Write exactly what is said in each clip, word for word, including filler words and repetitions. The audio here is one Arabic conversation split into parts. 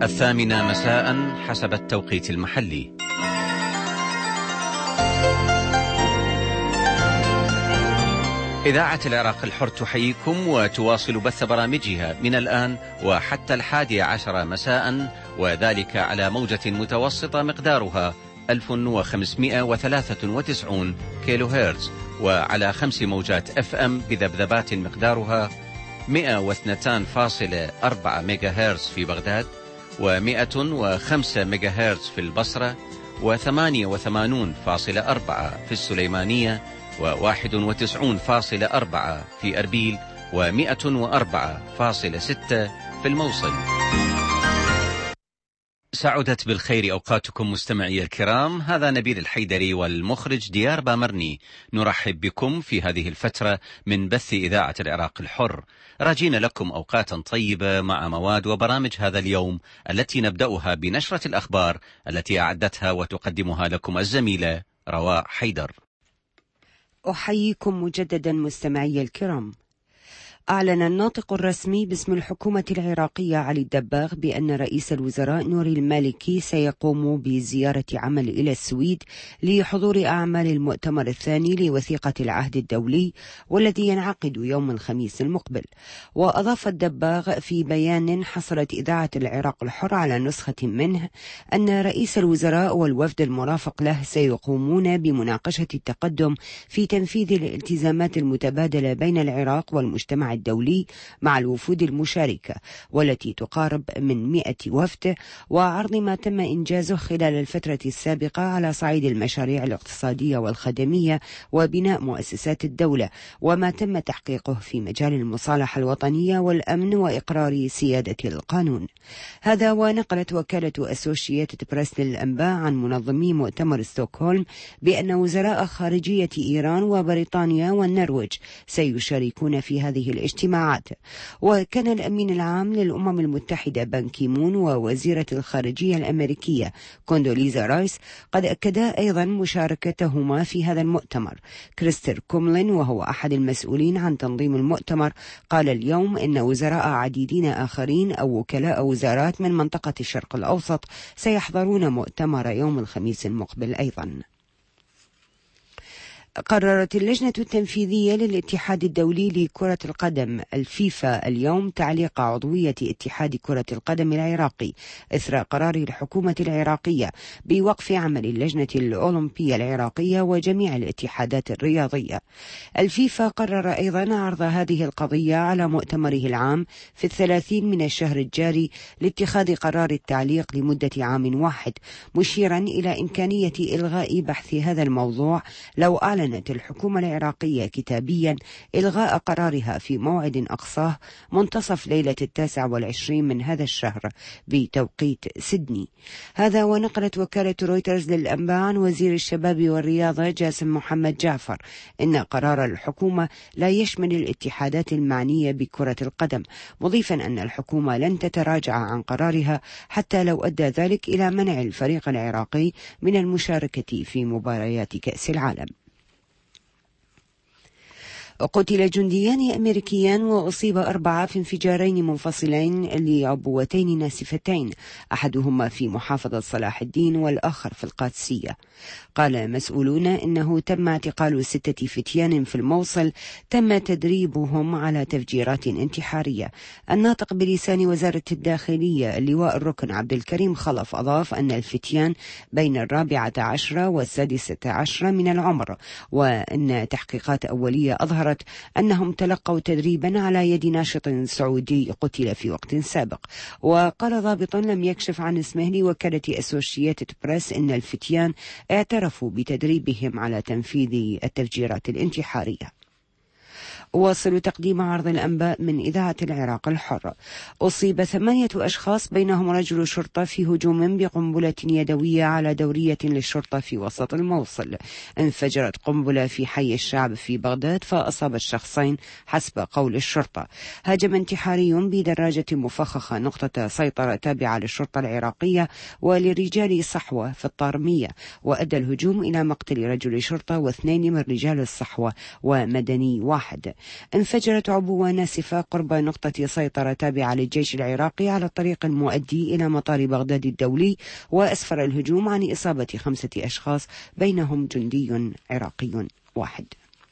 الثامنة مساء حسب التوقيت المحلي. إذاعة العراق الحر تحييكم وتواصل بث برامجها من الآن وحتى الحادية عشر مساء، وذلك على موجة متوسطة مقدارها ألف وخمسمائة وثلاثة وتسعين كيلو هرتز، وعلى خمس موجات اف ام بذبذبات مقدارها مئة واثنين فاصلة أربعة ميجا هرتز في بغداد، ومئة وخمسة ميجا هرتز في البصرة، وثمانية وثمانين فاصلة أربعة في السليمانية، وواحد وتسعين فاصلة أربعة في أربيل، ومئة وأربعة فاصلة ستة في الموصل. سعدت بالخير أوقاتكم مستمعي الكرام، هذا نبيل الحيدري والمخرج ديار بامرني، نرحب بكم في هذه الفترة من بث إذاعة العراق الحر، راجين لكم أوقاتا طيبة مع مواد وبرامج هذا اليوم، التي نبدأها بنشرة الأخبار التي أعدتها وتقدمها لكم الزميلة رواء حيدر. أحييكم مجددا مستمعي الكرام. أعلن الناطق الرسمي باسم الحكومة العراقية علي الدباغ بأن رئيس الوزراء نوري المالكي سيقوم بزيارة عمل إلى السويد لحضور أعمال المؤتمر الثاني لوثيقة العهد الدولي والذي ينعقد يوم الخميس المقبل. وأضاف الدباغ في بيان حصلت إذاعة العراق الحر على نسخة منه أن رئيس الوزراء والوفد المرافق له سيقومون بمناقشة التقدم في تنفيذ الالتزامات المتبادلة بين العراق والمجتمع الدولي مع الوفود المشاركة والتي تقارب من مئة وفد، وعرض ما تم إنجازه خلال الفترة السابقة على صعيد المشاريع الاقتصادية والخدمية وبناء مؤسسات الدولة، وما تم تحقيقه في مجال المصالحة الوطنية والأمن وإقرار سيادة القانون. هذا ونقلت وكالة أسوشيتد بريس للأنباء عن منظمي مؤتمر ستوكهولم بأن وزراء خارجية إيران وبريطانيا والنرويج سيشاركون في هذه الاجتماعات. وكان الأمين العام للأمم المتحدة بان كيمون ووزيرة الخارجية الأمريكية كوندوليزا رايس قد أكدا أيضا مشاركتهما في هذا المؤتمر. كريستر كوملين وهو أحد المسؤولين عن تنظيم المؤتمر قال اليوم إن وزراء عديدين آخرين أو وكلاء وزارات من منطقة الشرق الأوسط سيحضرون مؤتمر يوم الخميس المقبل أيضا. قررت اللجنة التنفيذية للاتحاد الدولي لكرة القدم الفيفا اليوم تعليق عضوية اتحاد كرة القدم العراقي إثر قرار الحكومة العراقية بوقف عمل اللجنة الأولمبية العراقية وجميع الاتحادات الرياضية. الفيفا قرر أيضا عرض هذه القضية على مؤتمره العام في الثلاثين من الشهر الجاري لاتخاذ قرار التعليق لمدة عام واحد، مشيرا إلى إمكانية إلغاء بحث هذا الموضوع لو أعلن أعلنت الحكومة العراقية كتابيا إلغاء قرارها في موعد أقصاه منتصف ليلة التاسع والعشرين من هذا الشهر بتوقيت سيدني. هذا ونقلت وكالة رويترز للأنباء عن وزير الشباب والرياضة جاسم محمد جعفر إن قرار الحكومة لا يشمل الاتحادات المعنية بكرة القدم، مضيفا أن الحكومة لن تتراجع عن قرارها حتى لو أدى ذلك إلى منع الفريق العراقي من المشاركة في مباريات كأس العالم. قتل جنديان أمريكيان وأصيب أربعة في انفجارين منفصلين لعبوتين ناسفتين، أحدهما في محافظة صلاح الدين والآخر في القادسية. قال مسؤولون إنه تم اعتقال ستة فتيان في الموصل تم تدريبهم على تفجيرات انتحارية. الناطق بلسان وزارة الداخلية اللواء الركن عبد الكريم خلف أضاف أن الفتيان بين الرابعة عشرة والسادسة عشرة من العمر، وأن تحقيقات أولية أظهرت أنهم تلقوا تدريبا على يد ناشط سعودي قتل في وقت سابق. وقال ضابط لم يكشف عن اسمه لوكالة أسوشيتد بريس إن الفتيان اعترفوا بتدريبهم على تنفيذ التفجيرات الانتحارية. واصل تقديم عرض الأنباء من إذاعة العراق الحر. أصيب ثمانية أشخاص بينهم رجل شرطة في هجوم بقنبلة يدوية على دورية للشرطة في وسط الموصل. انفجرت قنبلة في حي الشعب في بغداد فأصابت شخصين حسب قول الشرطة. هاجم انتحاري بدراجة مفخخة نقطة سيطرة تابعة للشرطة العراقية ولرجال صحوة في الطارمية، وأدى الهجوم إلى مقتل رجل شرطة واثنين من رجال الصحوة ومدني واحد. انفجرت عبوة ناسفة قرب نقطة سيطرة تابعة للجيش العراقي على الطريق المؤدي إلى مطار بغداد الدولي، وأسفر الهجوم عن إصابة خمسة أشخاص بينهم جندي عراقي واحد.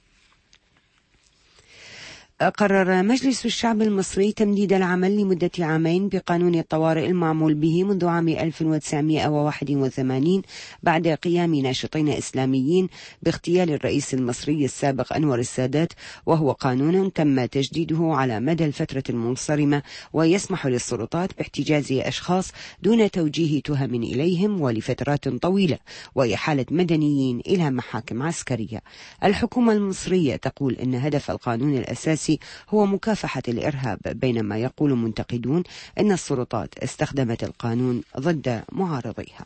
قرر مجلس الشعب المصري تمديد العمل لمدة عامين بقانون الطوارئ المعمول به منذ عام ألف وتسعمائة وواحد وثمانين بعد قيام ناشطين إسلاميين باغتيال الرئيس المصري السابق أنور السادات، وهو قانون تم تجديده على مدى الفترة المنصرمة ويسمح للسلطات باحتجاز أشخاص دون توجيه تهم إليهم ولفترات طويلة وإحالة مدنيين إلى محاكم عسكرية. الحكومة المصرية تقول إن هدف القانون الأساسي هو مكافحة الإرهاب، بينما يقول منتقدون أن السلطات استخدمت القانون ضد معارضيها.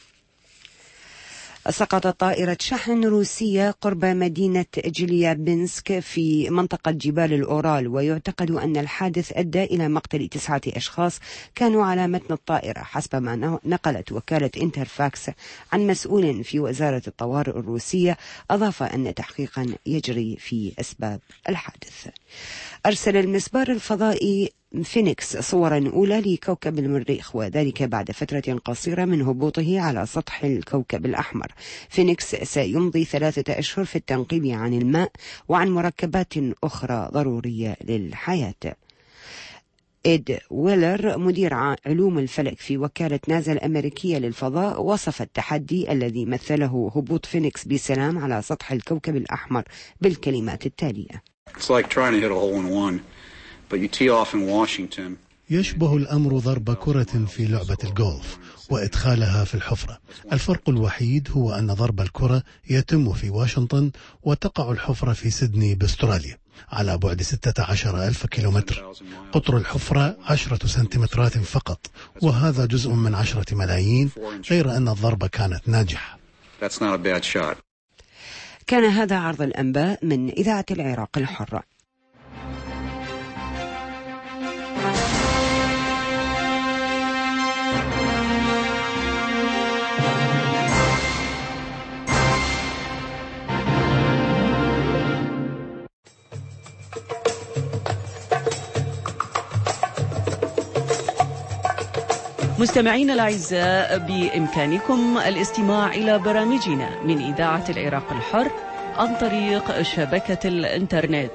سقطت طائرة شحن روسية قرب مدينة جليابنسك في منطقة جبال الأورال، ويعتقد أن الحادث أدى إلى مقتل تسعة أشخاص كانوا على متن الطائرة، حسب ما نقلت وكالة انترفاكس عن مسؤول في وزارة الطوارئ الروسية. أضاف أن تحقيقا يجري في أسباب الحادث. أرسل المسبار الفضائي فينيكس صورا أولى لكوكب المريخ، وذلك بعد فترة قصيرة من هبوطه على سطح الكوكب الأحمر. فينيكس سيمضي ثلاثة أشهر في التنقيب عن الماء وعن مركبات أخرى ضرورية للحياة. إد ويلر مدير علوم الفلك في وكالة ناسا الأمريكية للفضاء وصف التحدي الذي مثله هبوط فينيكس بسلام على سطح الكوكب الأحمر بالكلمات التالية: It's like trying to hit a hole in one, but you tee off in Washington. يشبه الأمر ضرب كرة في لعبة الجولف وإدخالها في الحفرة. الفرق الوحيد هو أن ضرب الكرة يتم في واشنطن وتقع الحفرة في سيدني باستراليا على بعد ستة عشر ألف كيلومتر. قطر الحفرة عشرة سنتيمترات فقط، وهذا جزء من عشرة ملايين، غير أن الضربة كانت ناجحة. That's not a bad shot. كان هذا عرض الأنباء من إذاعة العراق الحرة. مستمعينا الأعزاء، بإمكانكم الاستماع إلى برامجنا من إذاعة العراق الحر عن طريق شبكة الإنترنت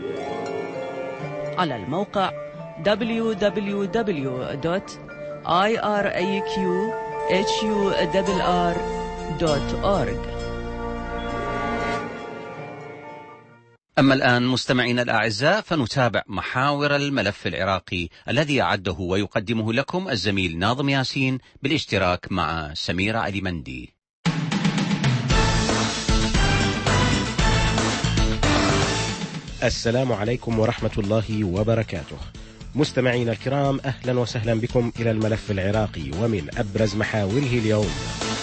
على الموقع دبليو دبليو دبليو دوت آي آر إيه كيو إتش يو آر آر دوت أورج. أما الآن مستمعينا الأعزاء، فنتابع محاور الملف العراقي الذي أعده ويقدمه لكم الزميل ناظم ياسين بالاشتراك مع سميرة علي مندي. السلام عليكم ورحمة الله وبركاته. مستمعينا الكرام، أهلا وسهلا بكم إلى الملف العراقي، ومن أبرز محاوره اليوم: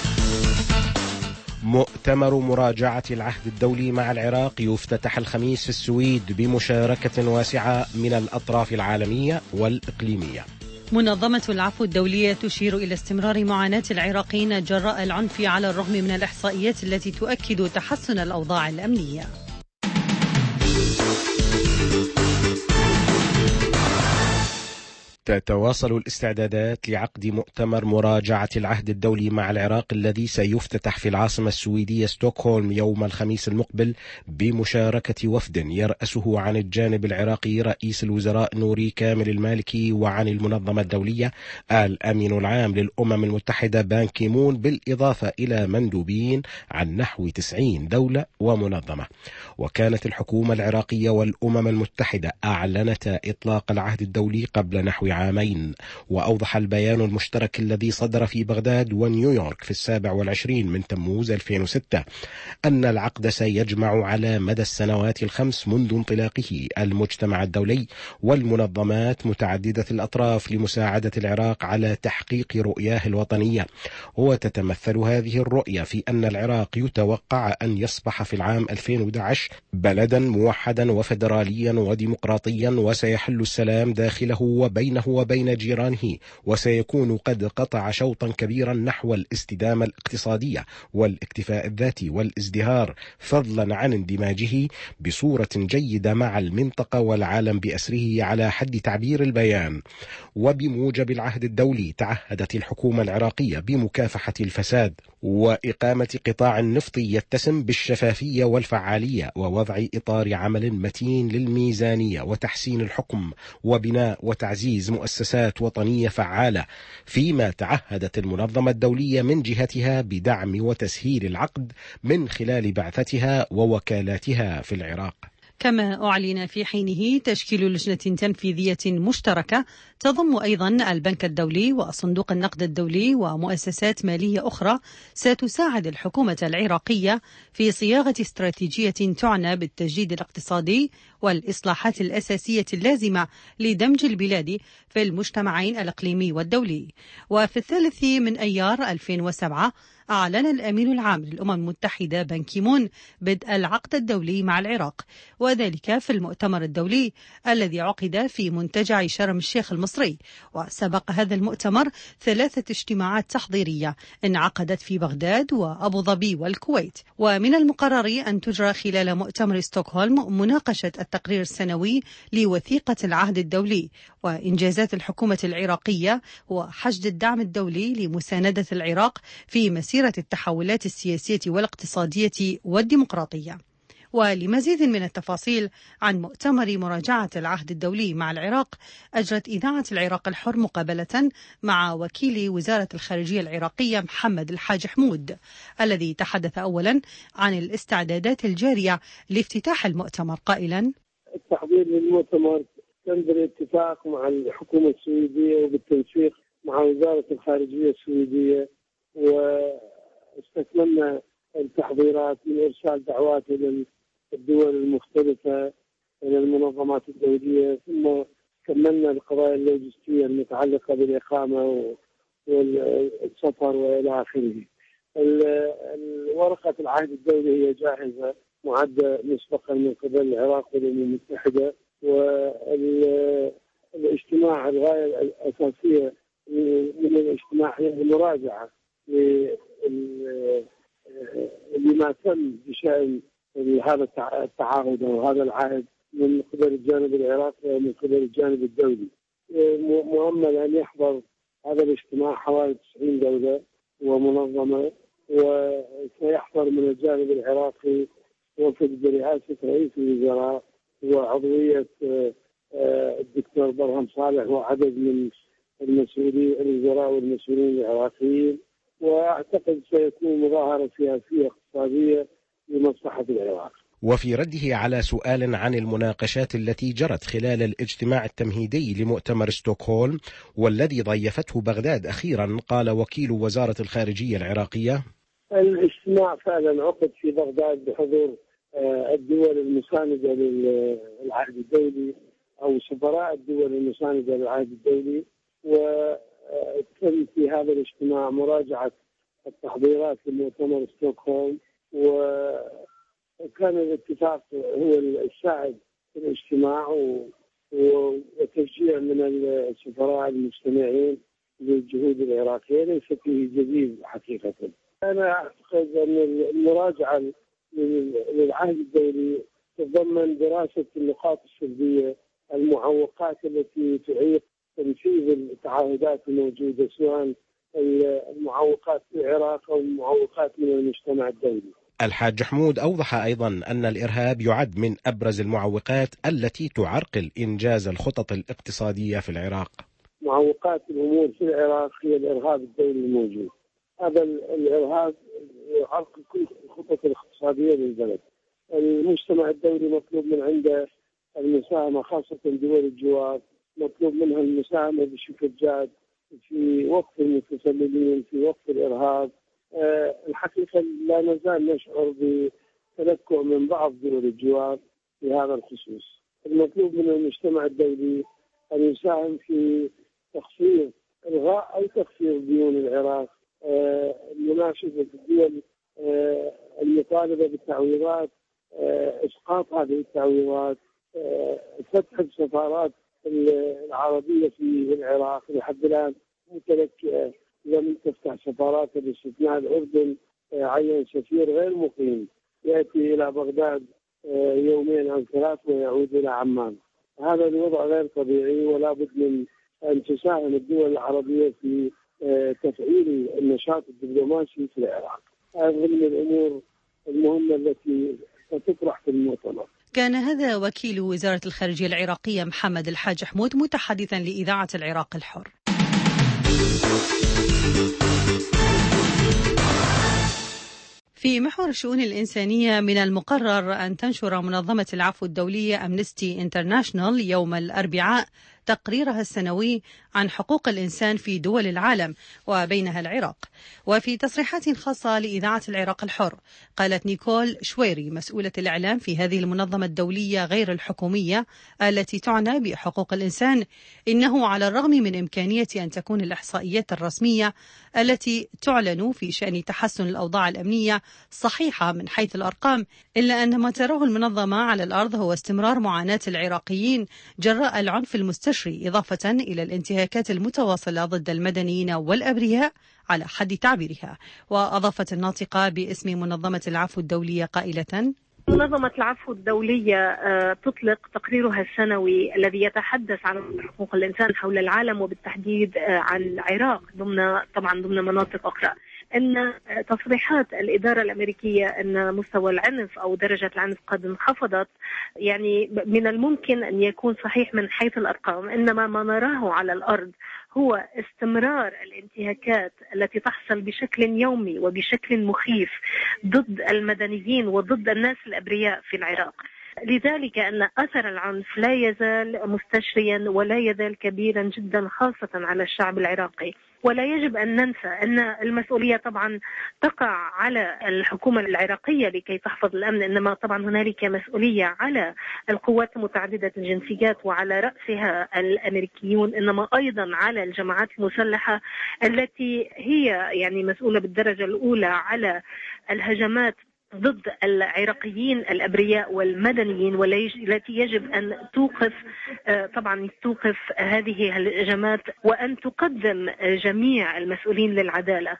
مؤتمر مراجعة العهد الدولي مع العراق يفتتح الخميس في السويد بمشاركة واسعة من الأطراف العالمية والإقليمية. منظمة العفو الدولية تشير إلى استمرار معاناة العراقيين جراء العنف على الرغم من الإحصائيات التي تؤكد تحسن الأوضاع الأمنية. تتواصل الاستعدادات لعقد مؤتمر مراجعة العهد الدولي مع العراق الذي سيفتتح في العاصمة السويدية ستوكهولم يوم الخميس المقبل بمشاركة وفد يرأسه عن الجانب العراقي رئيس الوزراء نوري كامل المالكي، وعن المنظمة الدولية الأمين العام للأمم المتحدة بان كيمون، بالإضافة إلى مندوبين عن نحو تسعين دولة ومنظمة. وكانت الحكومة العراقية والأمم المتحدة أعلنتا إطلاق العهد الدولي قبل نحو عامين. وأوضح البيان المشترك الذي صدر في بغداد ونيويورك في السابع والعشرين من تموز ألفين وستة أن العقد سيجمع على مدى السنوات الخمس منذ انطلاقه المجتمع الدولي والمنظمات متعددة الأطراف لمساعدة العراق على تحقيق رؤياه الوطنية. وتتمثل هذه الرؤية في أن العراق يتوقع أن يصبح في العام ألفين وأحد عشر بلدا موحدا وفدراليا وديمقراطيا، وسيحل السلام داخله وبينه بينه وبين جيرانه، وسيكون قد قطع شوطا كبيرا نحو الاستدامة الاقتصادية والاكتفاء الذاتي والازدهار، فضلا عن اندماجه بصورة جيدة مع المنطقة والعالم بأسره على حد تعبير البيان. وبموجب العهد الدولي تعهدت الحكومة العراقية بمكافحة الفساد وإقامة قطاع نفطي يتسم بالشفافية والفعالية، ووضع إطار عمل متين للميزانية وتحسين الحكم وبناء وتعزيز مؤسسات وطنية فعالة، فيما تعهدت المنظمة الدولية من جهتها بدعم وتسهيل العقد من خلال بعثتها ووكالاتها في العراق. كما أعلن في حينه تشكيل لجنة تنفيذية مشتركة تضم أيضا البنك الدولي وصندوق النقد الدولي ومؤسسات مالية أخرى ستساعد الحكومة العراقية في صياغة استراتيجية تعنى بالتجديد الاقتصادي والإصلاحات الأساسية اللازمة لدمج البلاد في المجتمعين الإقليمي والدولي. وفي الثالث من أيار ألفين وسبعة أعلن الأمين العام للأمم المتحدة بان كي مون بدء العقد الدولي مع العراق، وذلك في المؤتمر الدولي الذي عقد في منتجع شرم الشيخ المصري. وسبق هذا المؤتمر ثلاثة اجتماعات تحضيرية انعقدت في بغداد وأبو ظبي والكويت. ومن المقرر أن تجرى خلال مؤتمر ستوكهولم مناقشة التقرير السنوي لوثيقة العهد الدولي وإنجازات الحكومة العراقية وحشد الدعم الدولي لمساندة العراق في مسيرة التحولات السياسية والاقتصادية والديمقراطية. ولمزيد من التفاصيل عن مؤتمر مراجعة العهد الدولي مع العراق، أجرت إذاعة العراق الحر مقابلة مع وكيل وزارة الخارجية العراقية محمد الحاج حمود، الذي تحدث أولا عن الاستعدادات الجارية لافتتاح المؤتمر قائلا: التحضير للمؤتمر كان بالاتفاق مع الحكومة السويدية وبالتنسيق مع وزارة الخارجية السويدية، واستكملنا التحضيرات من إرسال دعوات إلى الدول المختلفة إلى المنظمات الدولية، ثم كملنا القضايا اللوجستية المتعلقة بالإقامة والسفر وإلى آخره. ورقة العهد الدولي هي جاهزة معدة مسبقا من قبل العراق والأمم المتحدة، والاجتماع الغاية الأساسية من الاجتماع هي المراجعة لما تم بشأن هذا التعاهد أو هذا العهد من قبل الجانب العراقي ومن قبل الجانب الدولي. مؤمل أن يحضر هذا الاجتماع حوالي تسعين دولة ومنظمة، وسيحضر من الجانب العراقي وفد برئاسة رئيس الوزراء وعضوية الدكتور برهم صالح وعدد من المسؤولين الوزراء والمسؤولين العراقيين. وأعتقد سيكون مظاهرة سياسية اقتصادية لمصلحة العراق. وفي رده على سؤال عن المناقشات التي جرت خلال الاجتماع التمهيدي لمؤتمر ستوكهولم والذي ضيفته بغداد أخيرا، قال وكيل وزارة الخارجية العراقية: الاجتماع فعلا عقد في بغداد بحضور الدول المساندة للعهد الدولي أو سفراء الدول المساندة للعهد الدولي، وتم في هذا الاجتماع مراجعة التحضيرات لمؤتمر ستوكهولم، وكان الاتفاق هو السائد في الاجتماع وتشجيع من السفراء المجتمعين للجهود العراقية. ليس فيه جديد حقيقة. أنا أعتقد أن المراجعة للعهد الدولي تتضمن دراسة النقاط السلبية، المعوقات التي تعيق تنفيذ التعهدات الموجودة، سواء المعوقات في العراق أو المعوقات من المجتمع الدولي. الحاج حمود أوضح أيضا أن الإرهاب يعد من أبرز المعوقات التي تعرقل إنجاز الخطط الاقتصادية في العراق. معوقات الأمور في العراق هي الإرهاب الدولي الموجود. هذا الإرهاب يعرقل كل الخطط الاقتصادية للبلد. المجتمع الدولي مطلوب من عنده المساهمة، خاصة دول الجوار مطلوب منها المساهمة بشكل جاد في وقف المتسللين، في وقف الإرهاب. أه الحقيقة لا نزال نشعر بتلكؤ من بعض دول الجوار في هذا الخصوص. المطلوب من المجتمع الدولي أن يساهم في تخفيض إلغاء أو تخفيض ديون العراق، أه مناشدة الدول أه المطالبة بالتعويضات، أه إسقاط هذه التعويضات، أه فتح السفارات العربية في العراق لحد الآن متلكئة، لم تفتح سفارات باستثناء الأردن عين سفير غير مقيم يأتي إلى بغداد يومين أو ثلاث ويعود إلى عمان. هذا الوضع غير طبيعي، ولا بد من أن تساهم الدول العربية في تفعيل النشاط الدبلوماسي في العراق. هذه من الأمور المهمة التي ستطرح في المؤتمر. كان هذا وكيل وزارة الخارجية العراقية محمد الحاج حمود متحدثا لإذاعة العراق الحر. في محور الشؤون الإنسانية، من المقرر أن تنشر منظمة العفو الدولية أمنستي انترناشنال يوم الأربعاء تقريرها السنوي عن حقوق الإنسان في دول العالم وبينها العراق. وفي تصريحات خاصة لإذاعة العراق الحر قالت نيكول شويري مسؤولة الإعلام في هذه المنظمة الدولية غير الحكومية التي تعنى بحقوق الإنسان إنه على الرغم من إمكانية أن تكون الإحصائيات الرسمية التي تعلن في شأن تحسن الأوضاع الأمنية صحيحة من حيث الأرقام، إلا أن ما تراه المنظمة على الأرض هو استمرار معاناة العراقيين جراء العنف المستشري، إضافة إلى الانتهاكات المتواصلة ضد المدنيين والأبرياء على حد تعبيرها. وأضافت الناطقة باسم منظمة العفو الدولية قائلة: منظمة العفو الدولية تطلق تقريرها السنوي الذي يتحدث عن حقوق الإنسان حول العالم وبالتحديد عن العراق ضمن طبعا ضمن مناطق أخرى، أن تصريحات الإدارة الأمريكية أن مستوى العنف أو درجة العنف قد انخفضت يعني من الممكن أن يكون صحيح من حيث الأرقام، إنما ما نراه على الأرض هو استمرار الانتهاكات التي تحصل بشكل يومي وبشكل مخيف ضد المدنيين وضد الناس الأبرياء في العراق. لذلك أن أثر العنف لا يزال مستشريا ولا يزال كبيرا جدا خاصة على الشعب العراقي، ولا يجب أن ننسى أن المسؤولية طبعا تقع على الحكومة العراقية لكي تحفظ الأمن، إنما طبعا هنالك مسؤولية على القوات المتعددة الجنسيات وعلى رأسها الأمريكيون، إنما أيضا على الجماعات المسلحة التي هي يعني مسؤولة بالدرجة الأولى على الهجمات ضد العراقيين الأبرياء والمدنيين، والتي يجب أن توقف طبعا توقف هذه الهجمات وأن تقدم جميع المسؤولين للعدالة.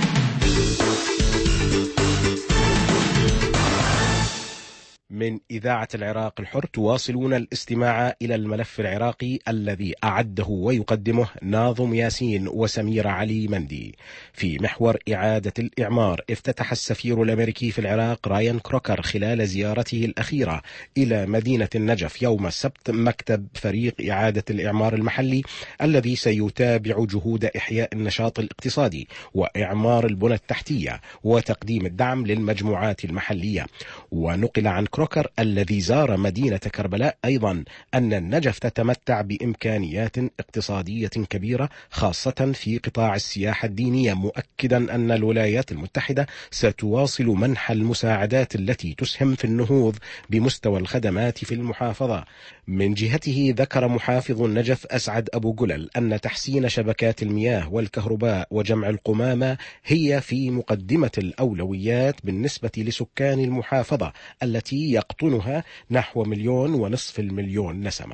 من إذاعة العراق الحر تواصلون الاستماع إلى الملف العراقي الذي أعده ويقدمه ناظم ياسين وسمير علي مندي. في محور إعادة الإعمار، افتتح السفير الأمريكي في العراق رايان كروكر خلال زيارته الأخيرة إلى مدينة النجف يوم السبت مكتب فريق إعادة الإعمار المحلي الذي سيتابع جهود إحياء النشاط الاقتصادي وإعمار البنى التحتية وتقديم الدعم للمجموعات المحلية. ونقل عن كروكر الذي زار مدينة كربلاء أيضا أن النجف تتمتع بإمكانيات اقتصادية كبيرة خاصة في قطاع السياحة الدينية، مؤكدا أن الولايات المتحدة ستواصل منح المساعدات التي تسهم في النهوض بمستوى الخدمات في المحافظة. من جهته ذكر محافظ النجف أسعد أبو جلل أن تحسين شبكات المياه والكهرباء وجمع القمامة هي في مقدمة الأولويات بالنسبة لسكان المحافظة التي يقطنها نحو مليون ونصف المليون نسمة.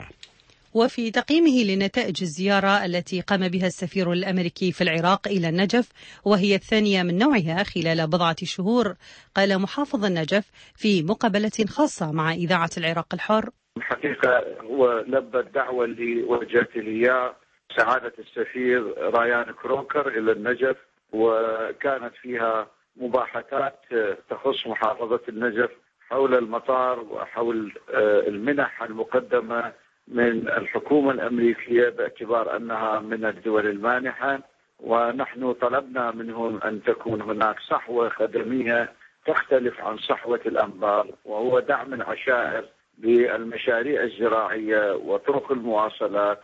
وفي تقييمه لنتائج الزيارة التي قام بها السفير الأمريكي في العراق إلى النجف وهي الثانية من نوعها خلال بضعة شهور، قال محافظ النجف في مقابلة خاصة مع إذاعة العراق الحر: الحقيقة هو لبى الدعوة اللي وجهت لي سعادة السفير رايان كروكر إلى النجف، وكانت فيها مباحثات تخص محافظة النجف حول المطار وحول المنح المقدمة من الحكومة الأمريكية باعتبار أنها من الدول المانحة، ونحن طلبنا منهم أن تكون هناك صحوة خدمية تختلف عن صحوة الأنبار، وهو دعم العشائر بالمشاريع الزراعية وطرق المواصلات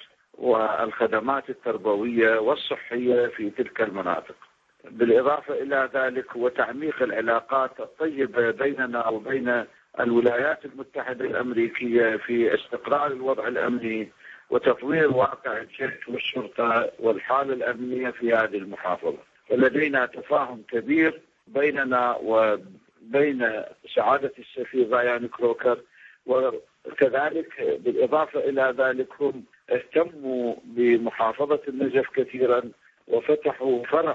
والخدمات التربوية والصحية في تلك المناطق. بالإضافة إلى ذلك وتعميق العلاقات الطيبة بيننا وبين الولايات المتحدة الأمريكية في استقرار الوضع الأمني وتطوير واقع الجيش والشرطة والحالة الأمنية في هذه المحافظة. ولدينا تفاهم كبير بيننا وبين سعادة السفير رايان كروكر، وكذلك بالإضافة إلى ذلك هم اهتموا بمحافظة النجف كثيرا وفتحوا فرع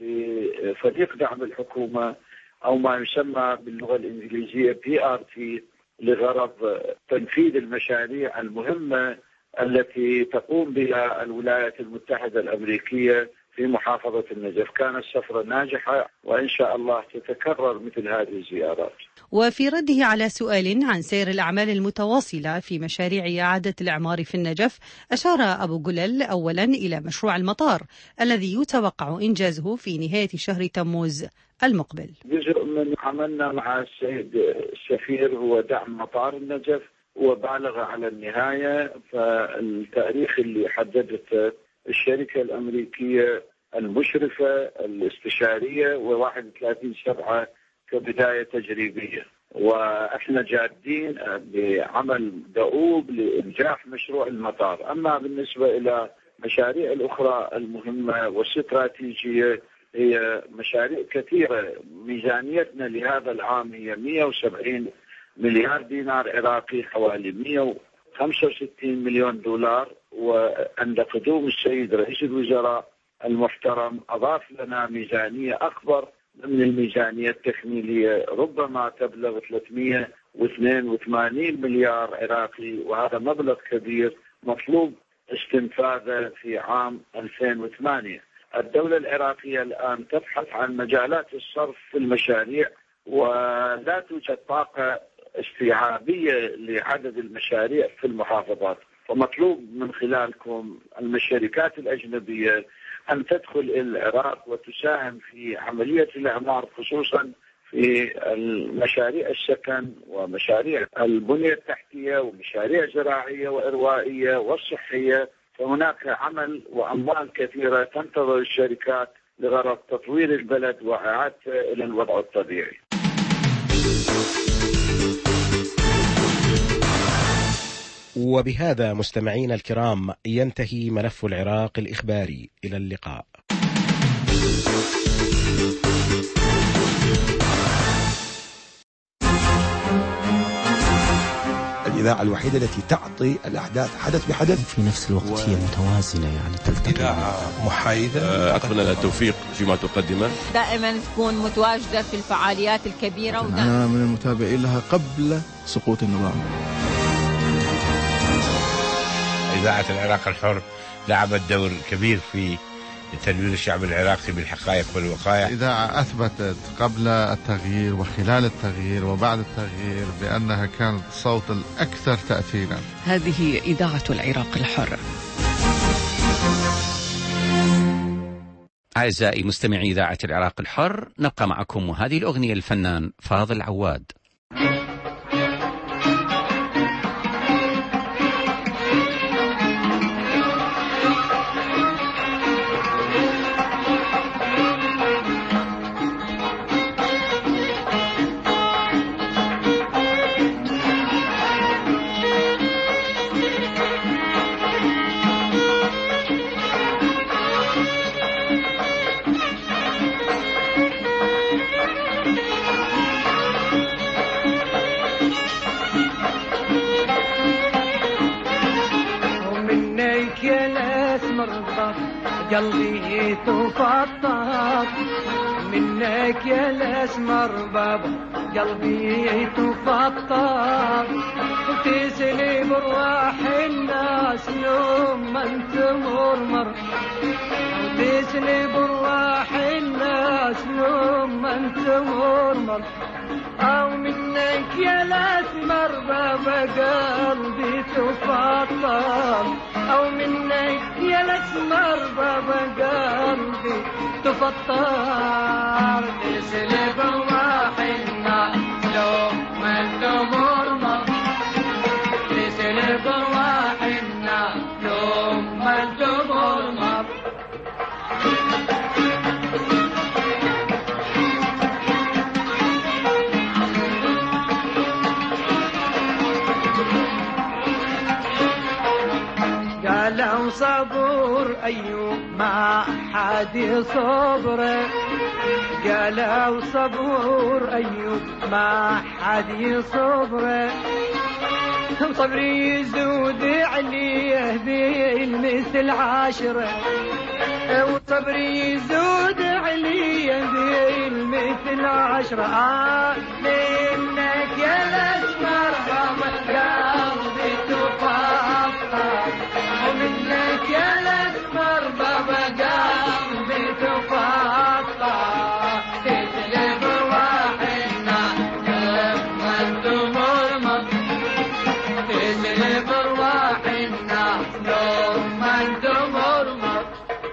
لفريق دعم الحكومة أو ما يسمى باللغة الإنجليزية بي آر تي لغرض تنفيذ المشاريع المهمة التي تقوم بها الولايات المتحدة الأمريكية في محافظة النجف. كانت سفرة ناجحة وإن شاء الله تتكرر مثل هذه الزيارات. وفي رده على سؤال عن سير الأعمال المتواصلة في مشاريع إعادة الإعمار في النجف، أشار أبو جلل أولا إلى مشروع المطار الذي يتوقع إنجازه في نهاية شهر تموز المقبل. جزء من عملنا مع السيد السفير هو دعم مطار النجف وبالغ على النهاية، فالتاريخ اللي حددته الشركة الأمريكية المشرفة الاستشارية وواحد وثلاثين سبعة كبداية تجريبية، وإحنا جادين بعمل دؤوب لإنجاح مشروع المطار. أما بالنسبة إلى مشاريع الأخرى المهمة والاستراتيجية هي مشاريع كثيرة. ميزانيتنا لهذا العام هي مئة وسبعين مليار دينار عراقي، حوالي مئة وخمسة وستين مليون دولار. وعند قدوم السيد رئيس الوزراء المحترم أضاف لنا ميزانية أكبر من الميزانية التكميلية ربما تبلغ ثلاثمئة واثنين وثمانين مليار عراقي، وهذا مبلغ كبير مطلوب استنفاذه في عام ألفين وثمانية. الدولة العراقية الآن تبحث عن مجالات الصرف في المشاريع، ولا توجد طاقة استيعابية لعدد المشاريع في المحافظات، ومطلوب من خلالكم الشركات الأجنبية أن تدخل إلى العراق وتساهم في عملية الإعمار، خصوصا في المشاريع السكن ومشاريع البنية التحتية ومشاريع زراعية وإروائية والصحية. فهناك عمل وأموال كثيرة تنتظر الشركات لغرض تطوير البلد وإعادته إلى الوضع الطبيعي. وبهذا مستمعينا الكرام ينتهي ملف العراق الإخباري. إلى اللقاء. الإذاعة الوحيدة التي تعطي الأحداث حدث بحدث في نفس الوقت و... هي متوازنة، يعني تلتقي. إذاعة محايدة. أتمنى لها التوفيق فيما تقدمه، دائما تكون متواجدة في الفعاليات الكبيرة. أنا من المتابعين لها قبل سقوط النظام. إذاعة العراق الحر لعبت دور كبير في تنوير الشعب العراقي بالحقائق والوقائع. إذاعة أثبتت قبل التغيير وخلال التغيير وبعد التغيير بأنها كانت الصوت الأكثر تأثيرا. هذه إذاعة العراق الحر. أعزائي مستمعي إذاعة العراق الحر، نبقى معكم وهذه الأغنية الفنان فاضل عواد. قلبي تفطر منك يا الاسمر بابا، قلبي تفطر وتسلي برواح الناس لما انت مرمر، وتسلي برواح الناس لما انت مرمر. او منك يا الاسمر بابا قلبي تفطر، او منك يا الاسمر بابا قلبي تفطر. تسلي برواح الناس لما انت مرمر، تسلي برواح الناس لما انت مرمر. قالوا صبور أيوب ما حد صبره، قالوا صبور أيوب ما حد صبره. صبري يزود عليه بالمثل عشرة وصبري يزود عليه بالمثل عشرة آه منك يا الأسمر قلبي تفاصل ومنك يا الأسمر بابا قلبي تفاصل تسلب رواحنا لما تمرمط تسلب رواحنا لما تمرمط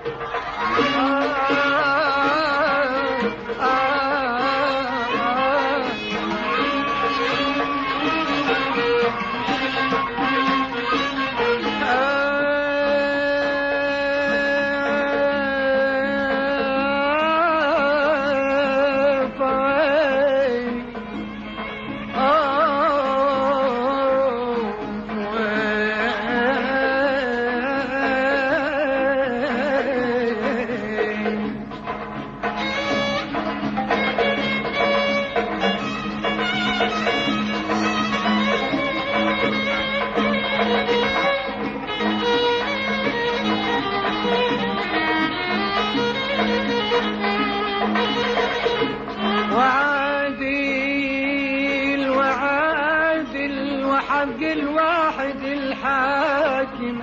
وعادل وعادل وحق الواحد الحاكم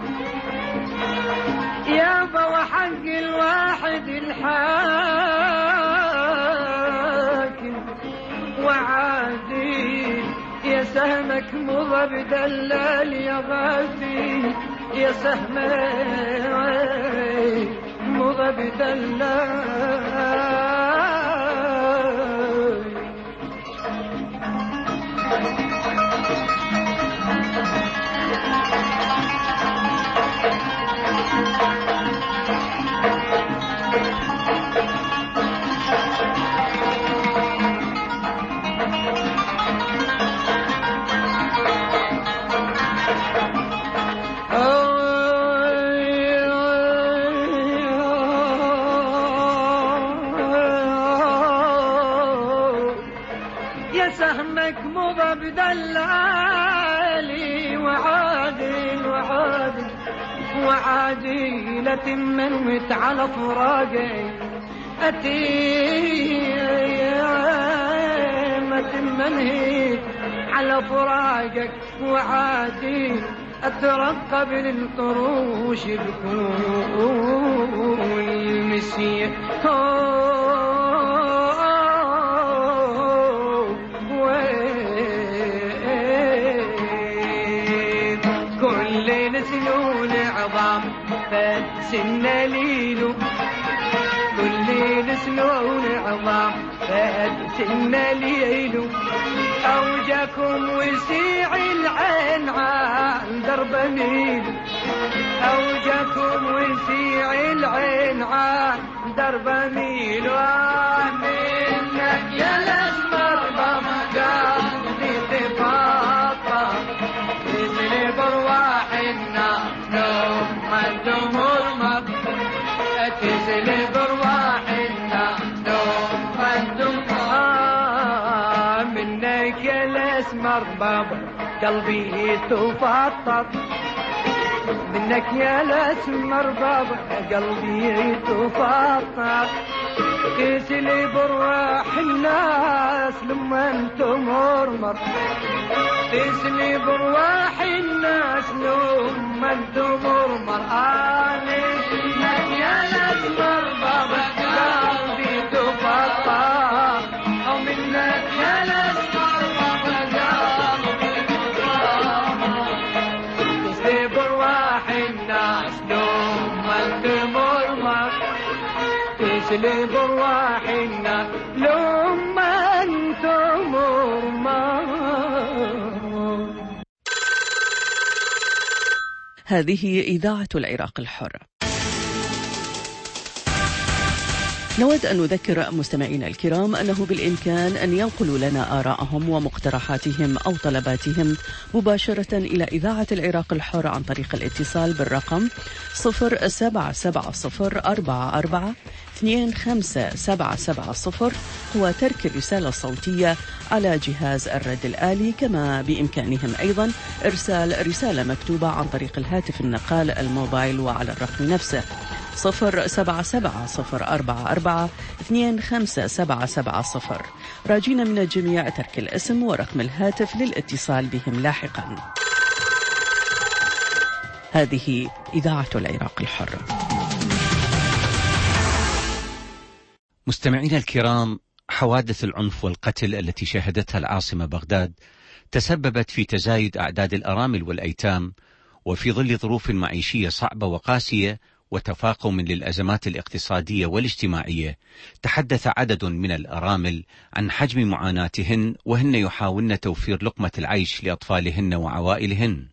يابا وحق الواحد الحاكم وعادل يا سهمك مضى بدلال يا غافي يا سهمك مضى بدلال سهمك مضى بدلالي وعادل وعادل وعادلة منوت على فراقي أتيمة منهيت على فراقك وعادل أترقب للطروش بكون المسيح سنون عظام فسن ليلو كل سنون عظام فسن ليلو أوجاكم وسيع العين عن درب ميل أوجاكم وسيع العين عن درب ميل ومنك يا الأسمر بمقام تفاطر تسلب رواحنا نوم الدمر مب تسلب رواحنا نوم الدمر منك يا الاسمر بابا قلبي تفطر منك يا الاسمر بابا قلبي تفطر تسلب رواح الناس لما انتم مرمر تسلب رواح الناس لما انتم مرمر منك يا الاسمر بابا قلبي تفطر او منك يا الاسمر بابا قلبي تفطر تسلب رواح الناس لما انتم مرمر تسلب رواحنا لما انتم مرمر. هذه إذاعة العراق الحر. نود أن نذكر مستمعينا الكرام أنه بالإمكان أن ينقلوا لنا آراءهم ومقترحاتهم أو طلباتهم مباشرة إلى إذاعة العراق الحر عن طريق الاتصال بالرقم صفر سبعة سبعة صفر أربعة أربعة اثنين خمسة سبعة سبعة صفر هو ترك الرسالة الصوتية على جهاز الرد الآلي، كما بإمكانهم أيضا إرسال رسالة مكتوبة عن طريق الهاتف النقال الموبايل وعلى الرقم نفسه صفر سبعة سبعة صفر أربعة أربعة اثنين خمسة سبعة سبعة صفر. راجين من الجميع ترك الاسم ورقم الهاتف للاتصال بهم لاحقا. هذه إذاعة العراق الحر. مستمعينا الكرام، حوادث العنف والقتل التي شهدتها العاصمة بغداد تسببت في تزايد أعداد الأرامل والأيتام، وفي ظل ظروف معيشية صعبة وقاسية وتفاقم للأزمات الاقتصادية والاجتماعية. تحدث عدد من الأرامل عن حجم معاناتهن وهن يحاولن توفير لقمة العيش لأطفالهن وعوائلهن،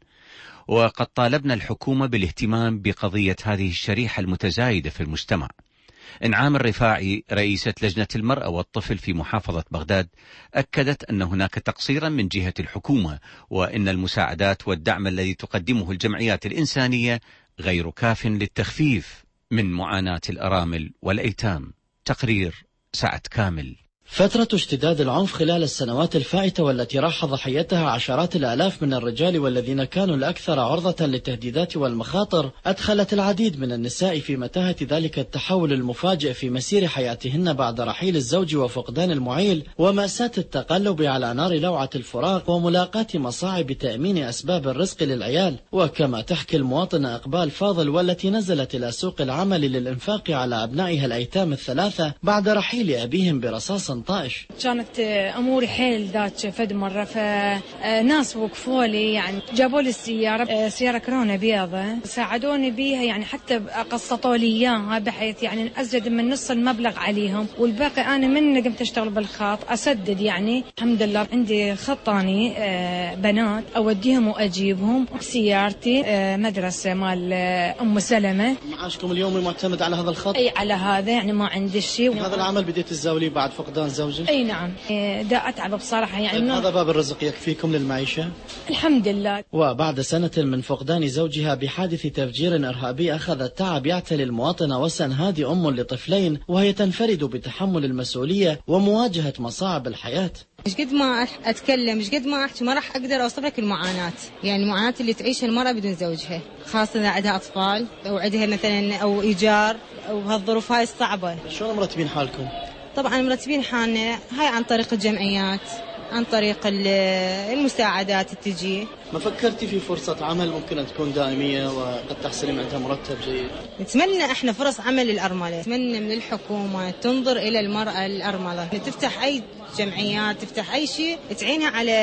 وقد طالبنا الحكومة بالاهتمام بقضية هذه الشريحة المتزايدة في المجتمع. إنعام الرفاعي رئيسة لجنة المرأة والطفل في محافظة بغداد أكدت أن هناك تقصيرا من جهة الحكومة، وإن المساعدات والدعم الذي تقدمه الجمعيات الإنسانية غير كاف للتخفيف من معاناة الأرامل والأيتام. تقرير سعد كامل. فترة اشتداد العنف خلال السنوات الفائتة والتي راح ضحيتها عشرات الآلاف من الرجال والذين كانوا الأكثر عرضة للتهديدات والمخاطر أدخلت العديد من النساء في متاهة ذلك التحول المفاجئ في مسير حياتهن بعد رحيل الزوج وفقدان المعيل ومأساة التقلب على نار لوعة الفراق وملاقاة مصاعب تأمين أسباب الرزق للعيال. وكما تحكي المواطنة إقبال فاضل والتي نزلت إلى سوق العمل للإنفاق على أبنائها الأيتام الثلاثة بعد رحيل أبيهم برصاص طائش. كانت اموري حيل ذاك فد مره، فناس وقفوا لي يعني جابوا لي السياره سياره كورونا بيضة، ساعدوني بيها يعني حتى قسطوا لي اياها بحيث يعني ازيد من نص المبلغ عليهم، والباقي انا من قمت اشتغل بالخاط اسدد. يعني الحمد لله عندي خطاني بنات اوديهم واجيبهم، سيارتي مدرسه مال ام سلمه. معاشكم اليومي معتمد على هذا الخط؟ اي على هذا، يعني ما عندي شيء. هذا العمل بديت تزاوليه بعد فقدان زوجك؟ اي نعم، دا اتعب بصراحه يعني. هذا باب الرزق يكفيكم للمعيشه؟ الحمد لله. وبعد سنه من فقدان زوجها بحادث تفجير ارهابي اخذ التعب يعتلي المواطنه وسن هادي ام لطفلين، وهي تنفرد بتحمل المسؤوليه ومواجهه مصاعب الحياه. مش قد ما اتكلم، مش قد ما احكي، ما راح اقدر اوصف لك المعاناه، يعني المعاناه اللي تعيشها المراه بدون زوجها، خاصه اذا عندها اطفال او عندها مثلا او ايجار او هالظروف هاي الصعبه. شلون مرتبين حالكم؟ طبعا مرتبين حالنا هاي عن طريق الجمعيات، عن طريق المساعدات اللي تجي. ما فكرتي في فرصة عمل ممكن أن تكون دائمية وقد تحصلين عندها مرتب جيد؟ نتمنى احنا فرص عمل للأرملة، نتمنى من الحكومة تنظر إلى المرأة الأرملة، تفتح أي جمعيات، تفتح أي شيء تعينها على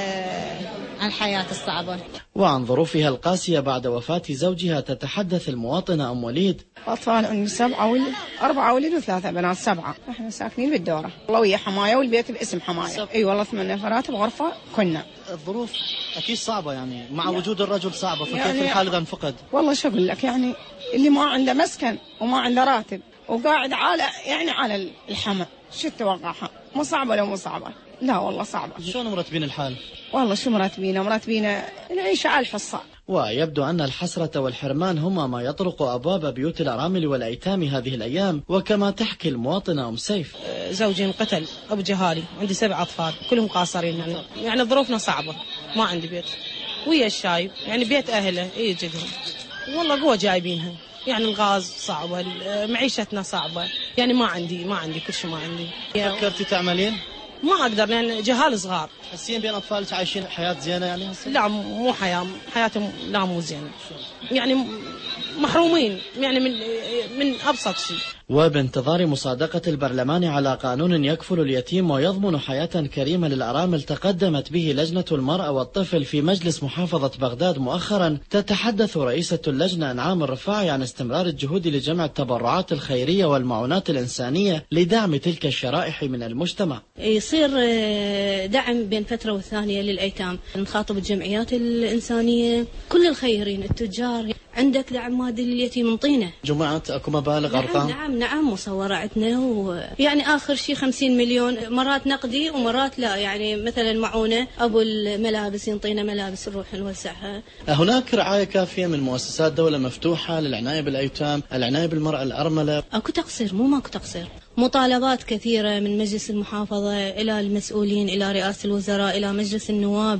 عن الحياة الصعبة. وعن ظروفها القاسية بعد وفاة زوجها تتحدث المواطنة أم وليد. أطفال عندي سبعة ولد، أربعة ولد وثلاثة بنات، سبعة. احنا ساكنين بالدورة، الله ويا حماية والبيت باسم حماية. اي والله ثمان نفرات بغرفة كنا. الظروف أكيد صعبة يعني مع يعني وجود الرجل صعبة، فكيف يعني الحال إذا انفقد؟ والله شو أقول لك، يعني اللي ما عنده مسكن وما عنده راتب وقاعد على يعني على الحمى، شو تتوقعها؟ مو صعبة لو مو صعبة؟ لا والله صعبة. شلون مرتبين الحال؟ والله شو مرتبينه؟ مرتبينه نعيش على الحصة. ويبدو أن الحسرة والحرمان هما ما يطرق أبواب بيوت الأرامل والأيتام هذه الأيام. وكما تحكي المواطنة أم سيف، زوجي انقتل أبو جهالي، عندي سبع أطفال كلهم قاصرين، يعني, يعني ظروفنا صعبة، ما عندي بيت ويا الشايب، يعني بيت أهله يجدهم والله قوة جايبينها، يعني الغاز صعبة، معيشتنا صعبة، يعني ما عندي ما عندي كل شيء ما عندي. فكرتي تعملين؟ ما أقدر لأن جهال صغار. حسين بين أطفالك عايشين حياة زينة يعني هسه؟ لا مو حياة، حياتهم لا مو زينة، يعني محرومين يعني من من أبسط شيء. وبانتظار مصادقة البرلمان على قانون يكفل اليتيم ويضمن حياة كريمة للأرامل تقدمت به لجنة المرأة والطفل في مجلس محافظة بغداد مؤخرا، تتحدث رئيسة اللجنة إنعام الرفاعي عن استمرار الجهود لجمع التبرعات الخيرية والمعونات الإنسانية لدعم تلك الشرائح من المجتمع. يصير دعم بين فترة والثانية للأيتام، نخاطب الجمعيات الإنسانية، كل الخيرين، التجار، عندك دعم مادي لليتيم نطينه. جمعت اكو مبالغ نعم ارقام؟ نعم نعم مصورة عندنا، ويعني اخر شيء خمسين مليون، مرات نقدي ومرات لا، يعني مثلا معونه ابو الملابس ينطينا ملابس نروح نوزعها. هناك رعايه كافيه من مؤسسات دوله مفتوحه للعنايه بالايتام، العنايه بالمراه الارمله؟ اكو تقصير، مو ماكو تقصير. مطالبات كثيرة من مجلس المحافظة إلى المسؤولين، إلى رئاسة الوزراء، إلى مجلس النواب،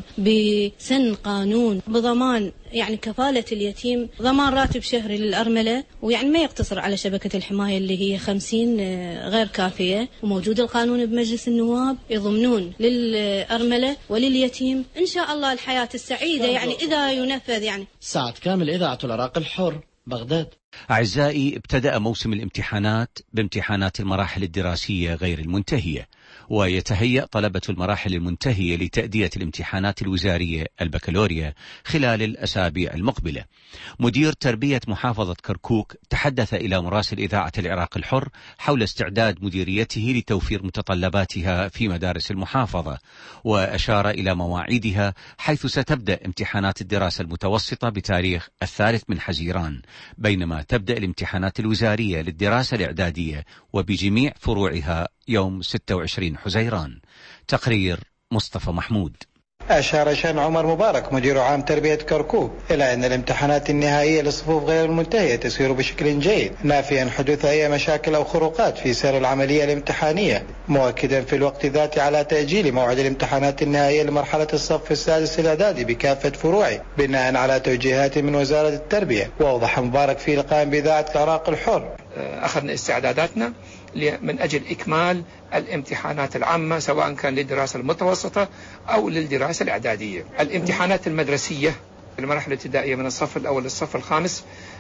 بسن قانون بضمان يعني كفالة اليتيم، ضمان راتب شهري للأرملة، ويعني ما يقتصر على شبكة الحماية اللي هي خمسين غير كافية، وموجود القانون بمجلس النواب يضمنون للأرملة ولليتيم إن شاء الله الحياة السعيدة، يعني إذا ينفذ. يعني سعد كامل، إذاعة العراق الحر، بغداد. أعزائي، ابتدأ موسم الامتحانات بامتحانات المراحل الدراسية غير المنتهية، ويتهيأ طلبة المراحل المنتهية لتأدية الامتحانات الوزارية البكالوريا خلال الأسابيع المقبلة. مدير تربية محافظة كركوك تحدث إلى مراسل إذاعة العراق الحر حول استعداد مديريته لتوفير متطلباتها في مدارس المحافظة، وأشار إلى مواعيدها، حيث ستبدأ امتحانات الدراسة المتوسطة بتاريخ الثالث من حزيران، بينما تبدأ الامتحانات الوزارية للدراسة الإعدادية وبجميع فروعها يوم ستة وعشرين حزيران. تقرير مصطفى محمود. أشار شان عمر مبارك مدير عام تربية كركوك إلى أن الامتحانات النهائية للصفوف غير المنتهية تسير بشكل جيد، نافيا حدوث أي مشاكل أو خروقات في سير العملية الامتحانية، مؤكدا في الوقت ذاته على تأجيل موعد الامتحانات النهائية لمرحلة الصف السادس الإعدادي بكافة فروعه بناء على توجيهات من وزارة التربية. وأوضح مبارك في لقاء بإذاعة العراق الحر: أخذنا استعداداتنا من أجل إكمال الامتحانات العامة، سواء كان للدراسة المتوسطة أو للدراسة الإعدادية. الامتحانات المدرسية المراحل الابتدائية من الصف الأول للصف الخامس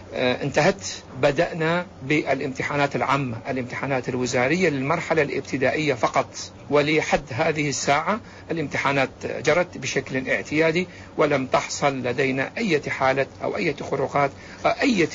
انتهت. بدأنا بالامتحانات العامة، الامتحانات الوزارية للمرحلة الابتدائية فقط، ولحد هذه الساعة الامتحانات جرت بشكل اعتيادي، ولم تحصل لدينا أي حالة أو أي خروقات أو أي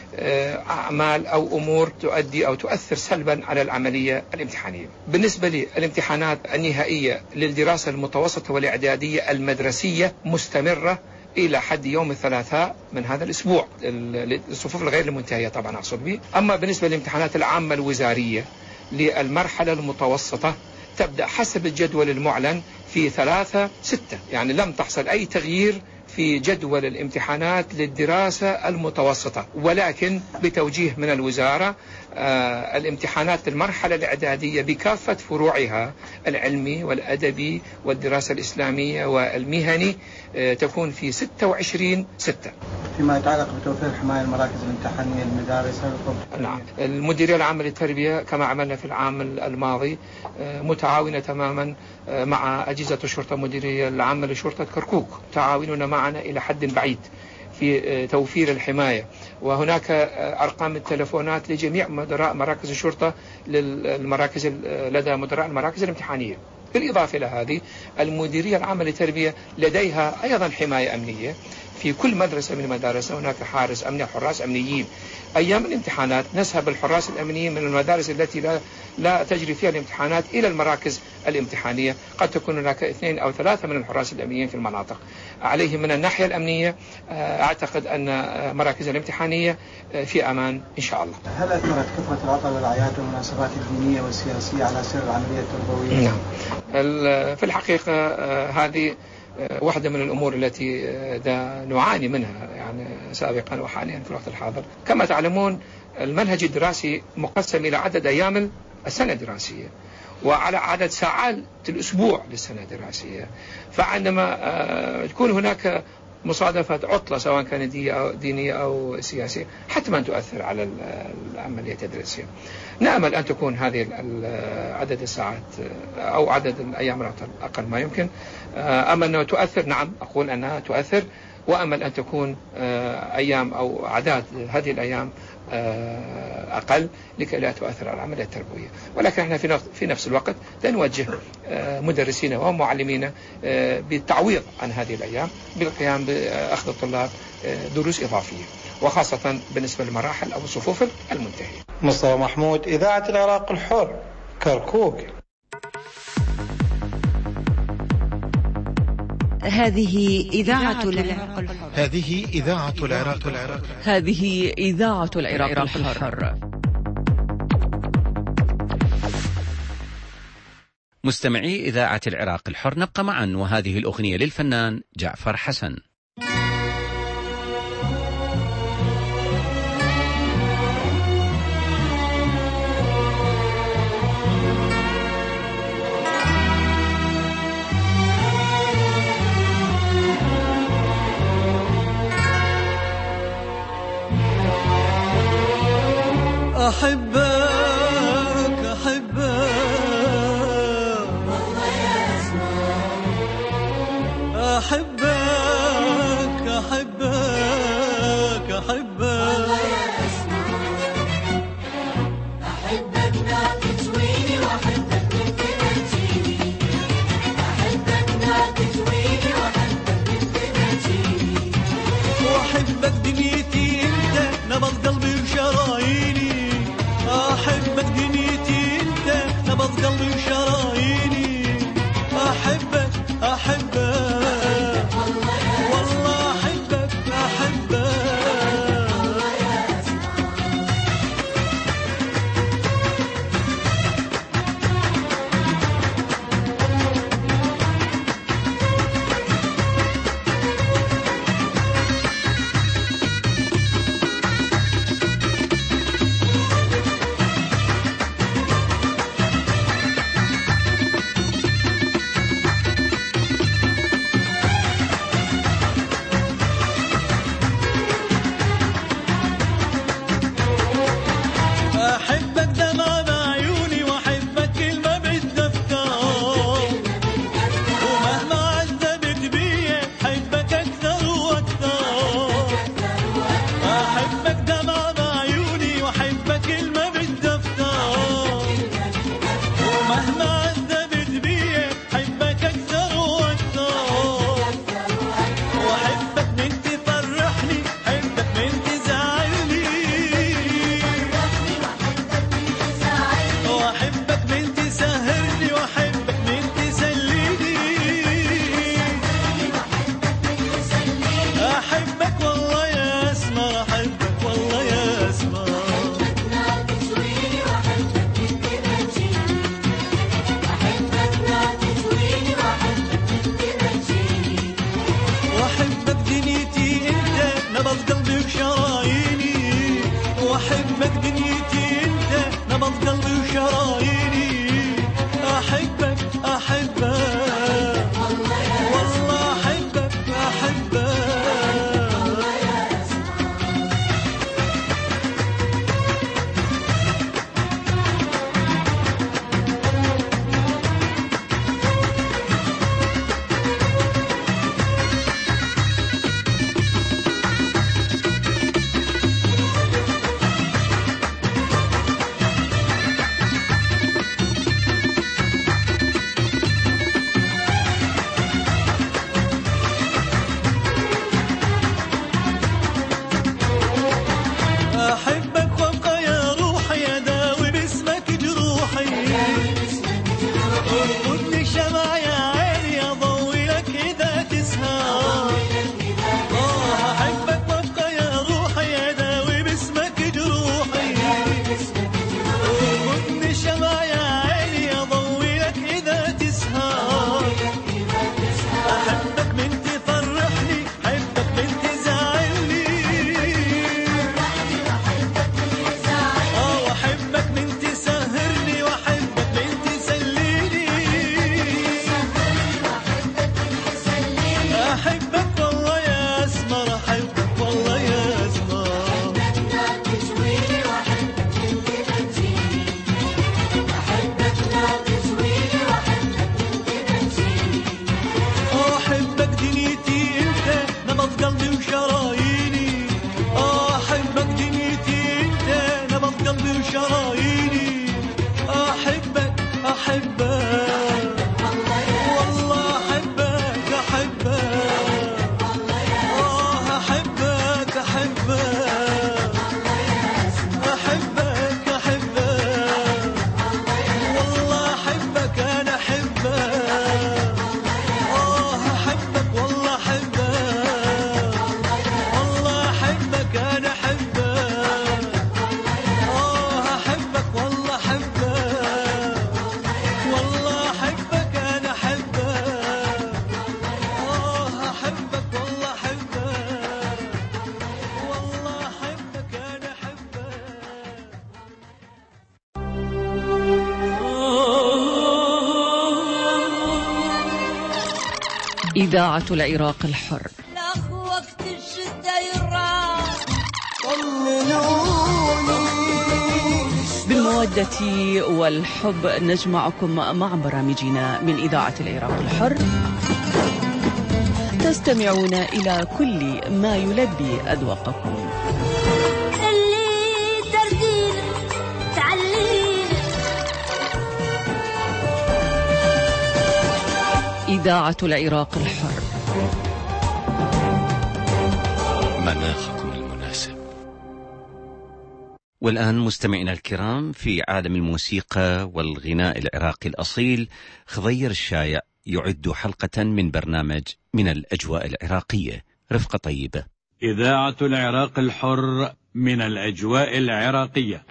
أعمال أو أمور تؤدي أو تؤثر سلبا على العملية الامتحانية. بالنسبة للامتحانات النهائية للدراسة المتوسطة والإعدادية المدرسية مستمرة إلى حد يوم الثلاثاء من هذا الأسبوع، الصفوف الغير المنتهية طبعا أقصد به. أما بالنسبة للامتحانات العامة الوزارية للمرحلة المتوسطة تبدأ حسب الجدول المعلن في ثلاثة ستة، يعني لم تحصل أي تغيير في جدول الامتحانات للدراسة المتوسطة، ولكن بتوجيه من الوزارة آه الامتحانات المرحلة الإعدادية بكافة فروعها العلمي والأدبي والدراسة الإسلامية والمهني آه تكون في ستة وعشرين ستة. فيما يتعلق بتوفير حماية المراكز الامتحانية المدارس. نعم، المديرية العامة للتربية كما عملنا في العام الماضي آه متعاونة تماما آه مع أجهزة الشرطة، المديرية العامة لشرطة كركوك تعاونون معنا إلى حد بعيد في توفير الحماية، وهناك أرقام التلفونات لجميع مدراء مراكز الشرطة للمراكز لدى مدراء المراكز الامتحانية. بالإضافة إلى هذه المديرية العامة للتربية لديها أيضا حماية أمنية في كل مدرسة من المدارس، هناك حارس أمني حراس أمنيين. أيام الامتحانات نسحب الحراس الأمنيين من المدارس التي لا, لا تجري فيها الامتحانات إلى المراكز الامتحانية، قد تكون هناك اثنين أو ثلاثة من الحراس الأمنيين في المناطق. عليهم من الناحية الأمنية أعتقد أن مراكز الامتحانية في أمان إن شاء الله. هل أثرت كثرة العطل والأعياد والمناسبات الدينية والسياسية على سير العملية التربوية؟ نعم، في الحقيقة هذه واحدة من الأمور التي نعاني منها يعني سابقا وحاليا في الوقت الحاضر. كما تعلمون المنهج الدراسي مقسم إلى عدد أيام السنة الدراسية وعلى عدد ساعات الأسبوع للسنة الدراسية، فعندما تكون هناك مصادفة عطلة سواء كانت دينية أو سياسية حتما تؤثر على العملية التدريسية. نأمل أن تكون هذه عدد الساعات أو عدد الأيام أقل ما يمكن. أما أنها تؤثر، نعم أقول أنها تؤثر، وأمل أن تكون أيام أو أعداد هذه الأيام أقل لكي لا تؤثر على العملية التربوية. ولكن احنا في نفس الوقت نوجه مدرسين ومعلمين بالتعويض عن هذه الأيام بالقيام بأخذ الطلاب دروس إضافية، وخاصة بالنسبة للمراحل أو الصفوف المنتهية. مصطفى محمود، إذاعة العراق الحر، كركوك. هذه إذاعة العراق الحر. هذه إذاعة العراق العراق هذه إذاعة العراق الحر. مستمعي إذاعة العراق الحر، نبقى معا وهذه الأغنية للفنان جعفر حسن. أحبك أحبك والله يا أسمع، أحبك إذاعة العراق الحر. وقت الشدة يراح بالمودة والحب نجمعكم مع برامجنا من إذاعة العراق الحر. تستمعون إلى كل ما يلبي أذواقكم. اللي تردين تعلين إذاعة العراق الحر. مناخكم المناسب. والآن مستمعينا الكرام، في عالم الموسيقى والغناء العراقي الأصيل، خضير الشايع يعد حلقة من برنامج من الأجواء العراقية. رفقة طيبة. إذاعة العراق الحر من الأجواء العراقية.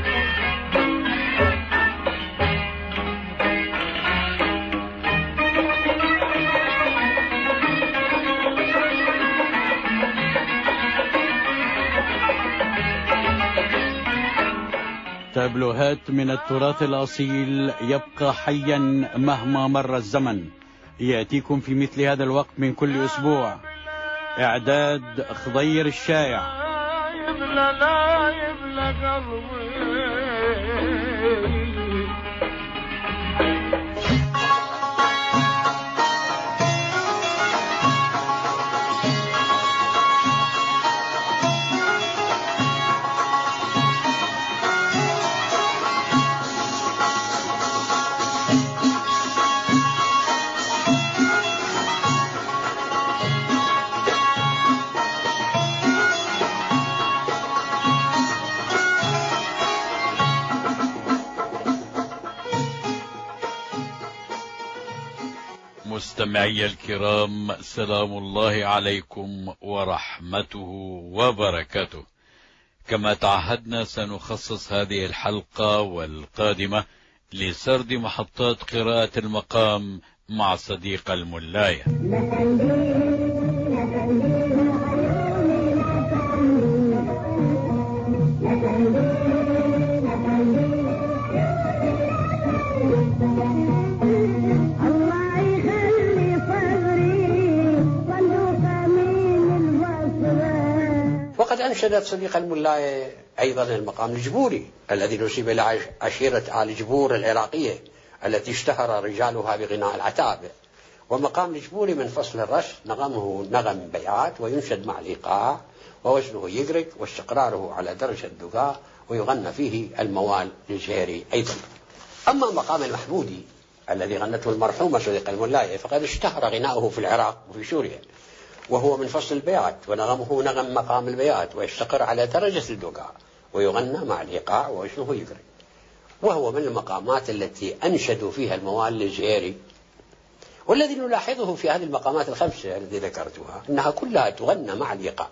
تابلوهات من التراث الأصيل يبقى حيا مهما مر الزمن، يأتيكم في مثل هذا الوقت من كل أسبوع. إعداد خضير الشايع. مستمعي الكرام، سلام الله عليكم ورحمته وبركاته. كما تعهدنا سنخصص هذه الحلقة والقادمة لسرد محطات قراءة المقام مع صديق الملاية. وقد أنشدت صديق الملاية أيضا المقام الجبوري الذي نسب إلى عشيرة آل جبور العراقية التي اشتهر رجالها بغناء العتاب. ومقام الجبوري من فصل الرش نغمه نغم بيعات وينشد مع الإيقاع ووزنه يقرق واستقراره على درجة الدقاء ويغنى فيه الموال الجهيري أيضا. أما مقام المحمودي الذي غنته المرحومة صديق الملاية فقد اشتهر غناؤه في العراق وفي سوريا، وهو من فصل البيعات ونغمه نغم مقام البيعات ويستقر على درجة الدقاء ويغنى مع الإيقاع ووزنه يقرق، وهو من المقامات التي أنشدوا فيها الموال الجهيري. والذي نلاحظه في هذه المقامات الخمسة التي ذكرتها أنها كلها تغنى مع الإيقاع،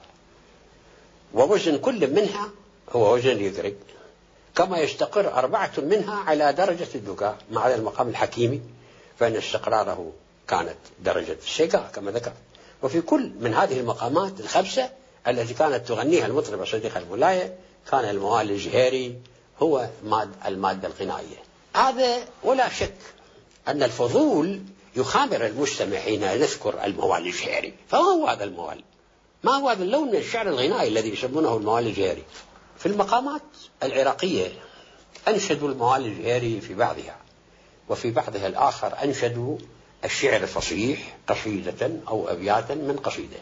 ووزن كل منها هو وزن يقرق، كما يستقر أربعة منها على درجة الدقاء مع المقام الحكيمي فإن استقراره كانت درجة الشقاء كما ذكر. وفي كل من هذه المقامات الخمسة التي كانت تغنيها المطربة صديق الملاية كان الموال الجهيري هو المادة الغنائية. هذا ولا شك أن الفضول يخامر المستمع حين يذكر الموال الجهيري. فما هو هذا الموال؟ ما هو هذا اللون من الشعر الغنائي الذي يسمونه الموال الجهيري؟ في المقامات العراقية أنشدوا الموال الجهيري في بعضها، وفي بعضها الآخر أنشدوا الشعر الفصيح قصيدة أو أبياتا من قصيدة.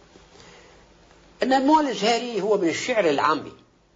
أن الموال الجهيري هو من الشعر العامي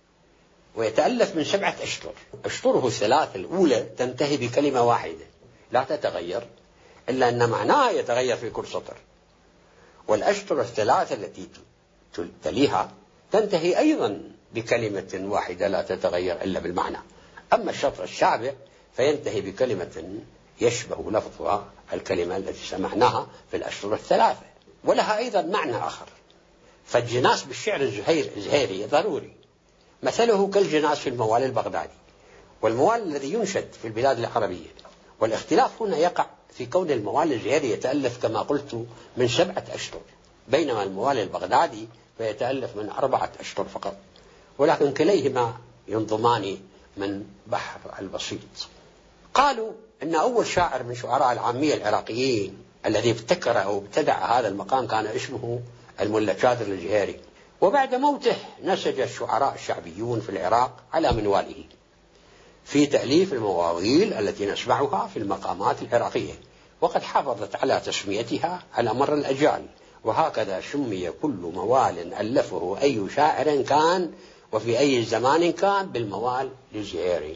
ويتألف من سبعة أشطر. أشطره الثلاث الأولى تنتهي بكلمة واحدة لا تتغير إلا أن معناها يتغير في كل سطر، والأشطر الثلاثة التي تليها تنتهي أيضا بكلمة واحدة لا تتغير إلا بالمعنى. أما الشطر السابع فينتهي بكلمة يشبه لفظها الكلمة التي سمعناها في الأشطر الثلاثة، ولها أيضا معنى آخر. فالجناس بالشعر الزهيري ضروري، مثله كالجناس في الموال البغدادي والموال الذي ينشد في البلاد العربية. والاختلاف هنا يقع في كون الموال الزهيري يتألف كما قلت من سبعة أشطر، بينما الموال البغدادي فيتألف من أربعة أشطر فقط، ولكن كليهما ينظمان من بحر البسيط. قالوا إن أول شاعر من شعراء العامية العراقيين الذي ابتكر أو ابتدع هذا المقام كان اسمه الملا شادر الجهيري. وبعد موته نسج الشعراء الشعبيون في العراق على منواله في تأليف المواويل التي نسمعها في المقامات العراقية، وقد حافظت على تسميتها على مر الأجيال، وهكذا سمي كل موال ألفه أي شاعر كان وفي أي زمان كان بالموال للجهيري.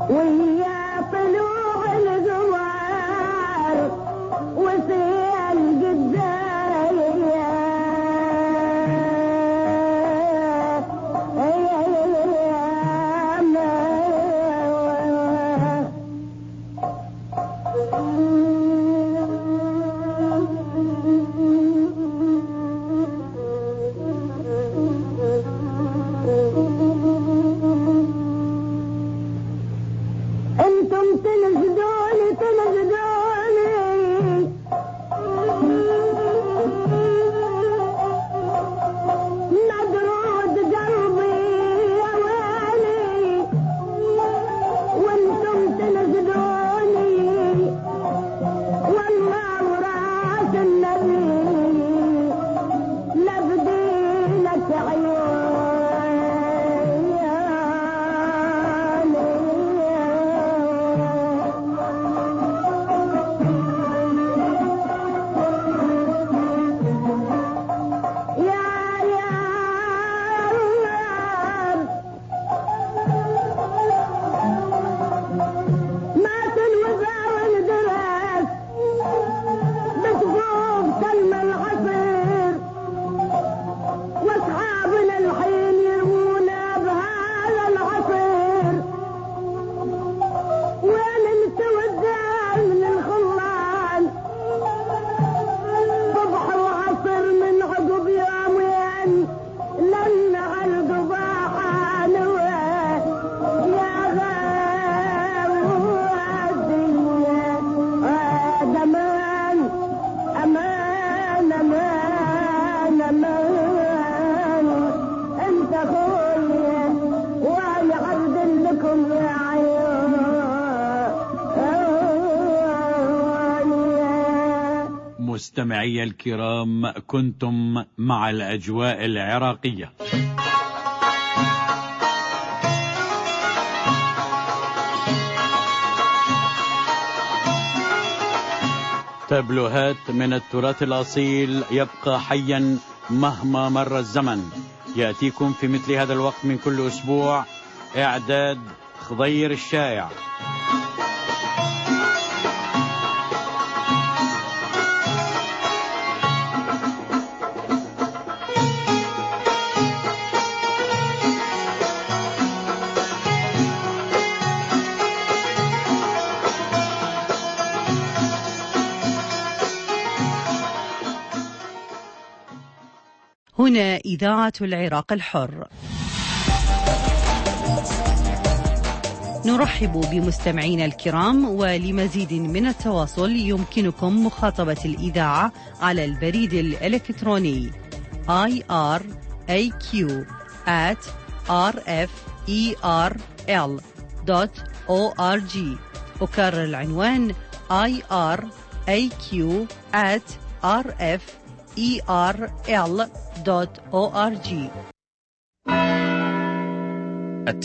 مستمعي الكرام، كنتم مع الأجواء العراقية. تابلوهات من التراث الأصيل يبقى حيا مهما مر الزمن، يأتيكم في مثل هذا الوقت من كل أسبوع. إعداد خضير الشايع. هنا إذاعة العراق الحر. نرحب بمستمعينا الكرام، ولمزيد من التواصل يمكنكم مخاطبة الإذاعة على البريد الإلكتروني آي آر إيه كيو آت آر إف إي آر إل دوت أو آر جي. أكرر العنوان آي آر إيه كيو آت آر إف إي آر إل دوت أو آر جي.